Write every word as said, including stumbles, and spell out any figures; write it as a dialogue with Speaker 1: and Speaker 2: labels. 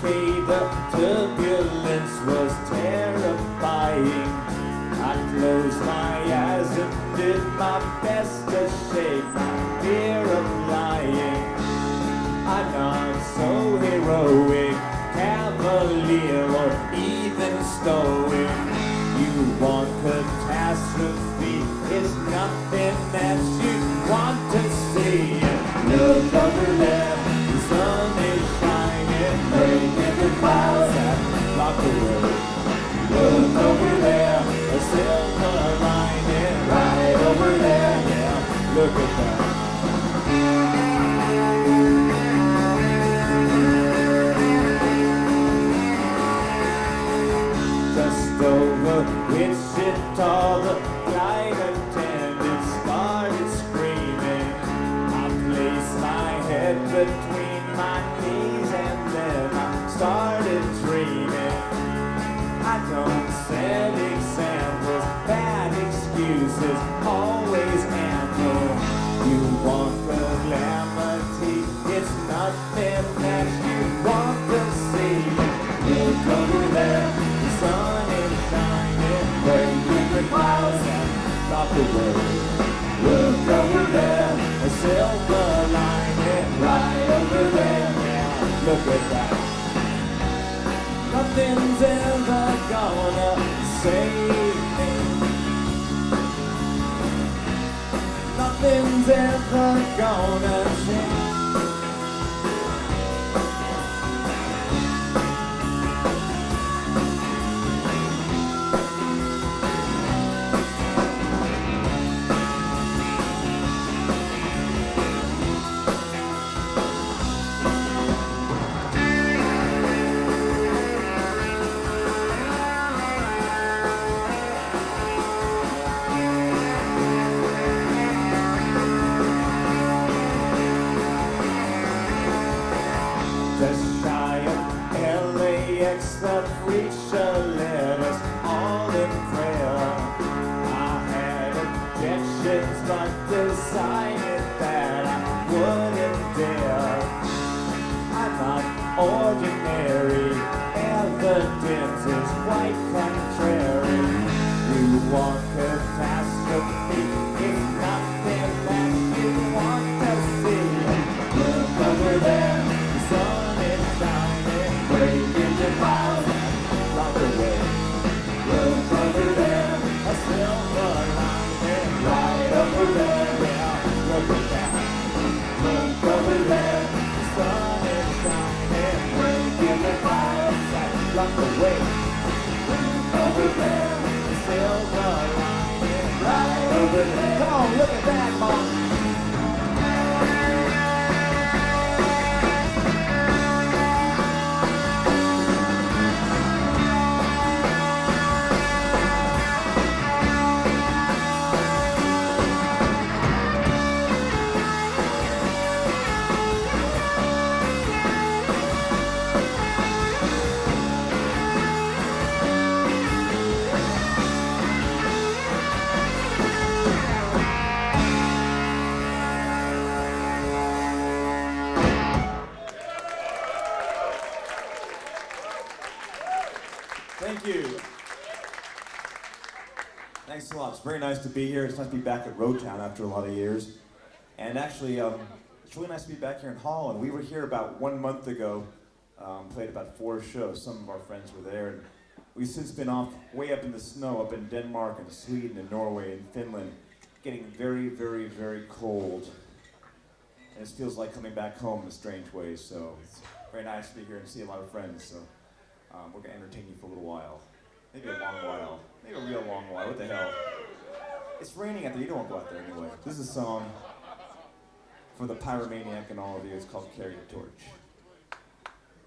Speaker 1: say the turbulence was terrifying. I closed my eyes and did my best to shake my fear of lying. I'm not so heroic, cavalier, or even stoic. You want catastrophe, it's nothing that you want to see. Look over there, the sun is shining, breaking the clouds that block the road. Look over there, a silver lining, right over there, yeah, look at that. Just over Wichita, the flight attendant started screaming. I placed my head between my knees and then I started dreaming. I don't set examples, bad excuses, always ample. You want calamity, it's nothing that you want to see. Look over there, the sun is shining, breaking the clouds and block the road. Look over there, a silver lining, right over there, yeah, look at that. Nothing's ever gonna save me. Nothing's ever gonna change. Just shy of L A X, the preacher led us all in prayer. I had objections, but decided that I wouldn't dare. I'm not ordinary, evidence is quite contrary. You want catastrophe, it's nothing that you want to see. Look over there, the sun is shining, breaking the clouds and block away. Look over there, a silver lining, right over there, yeah, look at that. Look over there, the sun is shining, breaking the clouds and block away. Look over there, the silver lining, right over there. Come on, look at that, Mom. Thank you. Thanks a lot. It's very nice to be here. It's nice to be back at Roadtown after a lot of years. And actually, um, it's really nice to be back here in Holland. We were here about one month ago, um, played about four shows. Some of our friends were there. And we've since been off way up in the snow, up in Denmark and Sweden and Norway and Finland, getting very, very, very cold. And it feels like coming back home in a strange way. So it's very nice to be here and see a lot of friends. So. Um, we're going to entertain you for a little while. Maybe a long while. Maybe a real long while. What the hell? It's raining out there. You don't want to go out there anyway. This is a song for the pyromaniac and all of you. It's called Carry the Torch.